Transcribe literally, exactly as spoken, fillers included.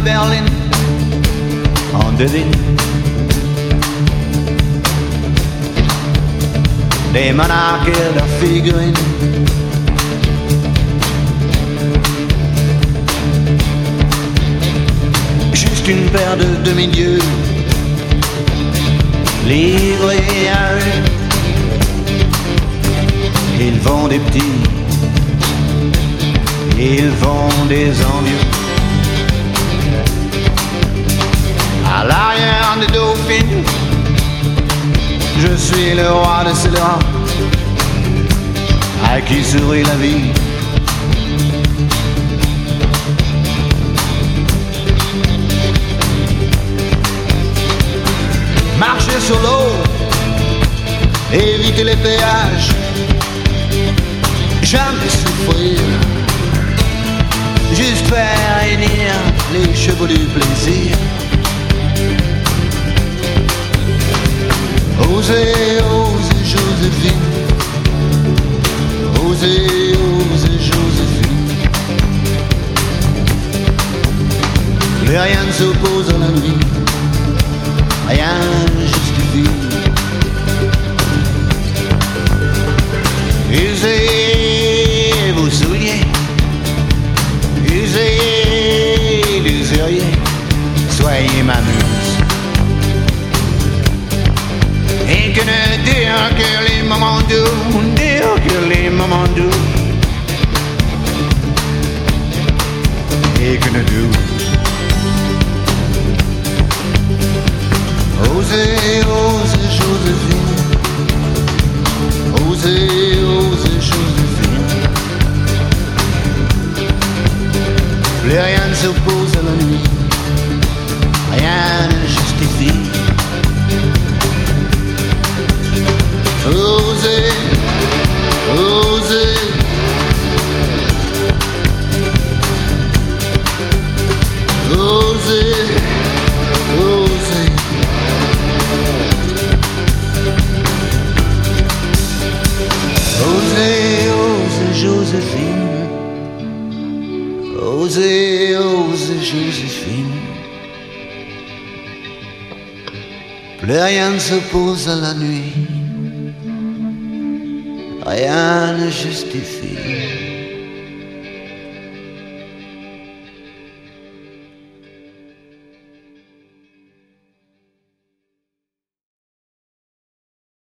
de Berlin, on devine des monarques et leurs figurines. Juste une paire de demi-dieux livrés à eux. Ils vont des petits, ils vont des envieux. À l'arrière des dauphines, je suis le roi de scélérats, à qui sourit la vie. Marcher sur l'eau, éviter les péages, jamais souffrir, juste faire hennir les chevaux du plaisir. Osez, osez Joséphine, osez, osez Joséphine. Mais rien ne s'oppose à la nuit, rien ne justifie. Usez vos souliers, usez l'usurier, soyez ma muse. Et que ne dire que les moments doux, dire que les moments doux, et que ne doux. Osez, osez Joséphine, osez, osez Joséphine. Plus rien ne s'oppose à la nuit, rien ne justifie. Osez, osez, osez, osez. Osez, osez Joséphine, osez, osez Joséphine. Plus rien ne s'oppose à la nuit, rien ne justifie.